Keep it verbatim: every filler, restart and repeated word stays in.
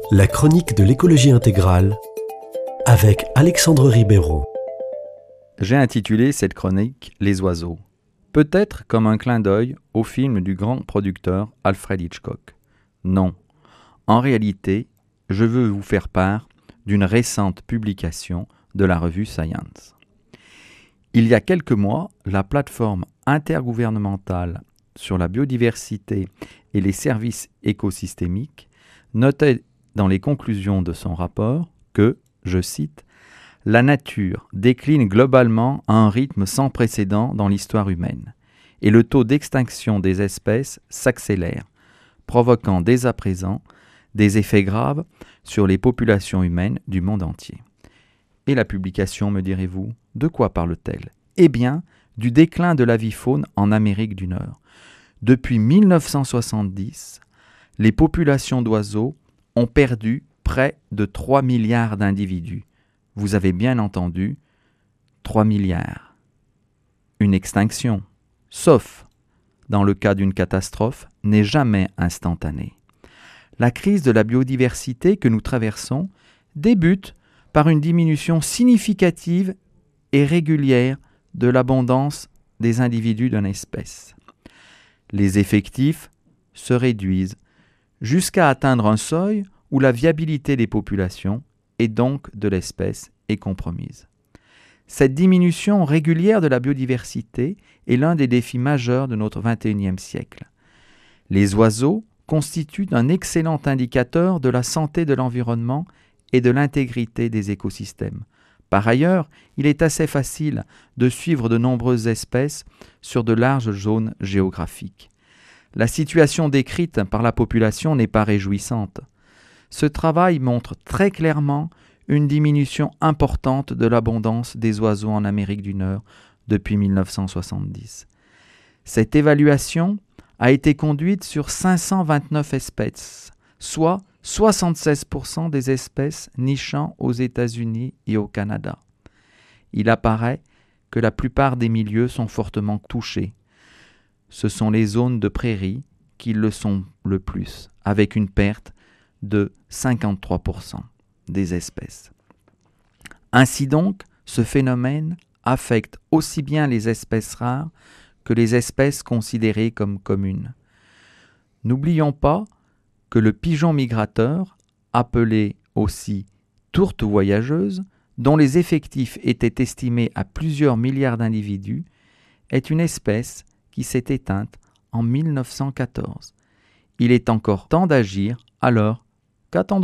La chronique de l'écologie intégrale avec Alexandre Ribeiro. J'ai intitulé cette chronique « Les oiseaux », peut-être comme un clin d'œil au film du grand producteur Alfred Hitchcock. Non, en réalité, je veux vous faire part d'une récente publication de la revue Science. Il y a quelques mois, la plateforme intergouvernementale sur la biodiversité et les services écosystémiques notait dans les conclusions de son rapport que, je cite, « La nature décline globalement à un rythme sans précédent dans l'histoire humaine, et le taux d'extinction des espèces s'accélère, provoquant dès à présent des effets graves sur les populations humaines du monde entier. » Et la publication, me direz-vous, de quoi parle-t-elle ? Eh bien, du déclin de l'avifaune en Amérique du Nord. Depuis mille neuf cent soixante-dix, les populations d'oiseaux ont perdu près de trois milliards d'individus. Vous avez bien entendu, trois milliards. Une extinction, sauf dans le cas d'une catastrophe, n'est jamais instantanée. La crise de la biodiversité que nous traversons débute par une diminution significative et régulière de l'abondance des individus d'une espèce. Les effectifs se réduisent jusqu'à atteindre un seuil où la viabilité des populations et donc de l'espèce est compromise. Cette diminution régulière de la biodiversité est l'un des défis majeurs de notre vingt et unième siècle. Les oiseaux constituent un excellent indicateur de la santé de l'environnement et de l'intégrité des écosystèmes. Par ailleurs, il est assez facile de suivre de nombreuses espèces sur de larges zones géographiques. La situation décrite par la population n'est pas réjouissante. Ce travail montre très clairement une diminution importante de l'abondance des oiseaux en Amérique du Nord depuis mille neuf cent soixante-dix. Cette évaluation a été conduite sur cinq cent vingt-neuf espèces, soit soixante-seize pour cent des espèces nichant aux États-Unis et au Canada. Il apparaît que la plupart des milieux sont fortement touchés. Ce sont les zones de prairies qui le sont le plus, avec une perte de cinquante-trois pour cent des espèces. Ainsi donc, ce phénomène affecte aussi bien les espèces rares que les espèces considérées comme communes. N'oublions pas que le pigeon migrateur, appelé aussi tourte voyageuse, dont les effectifs étaient estimés à plusieurs milliards d'individus, est une espèce qui s'est éteinte en mille neuf cent quatorze. Il est encore temps d'agir, alors qu'attendons-nous ?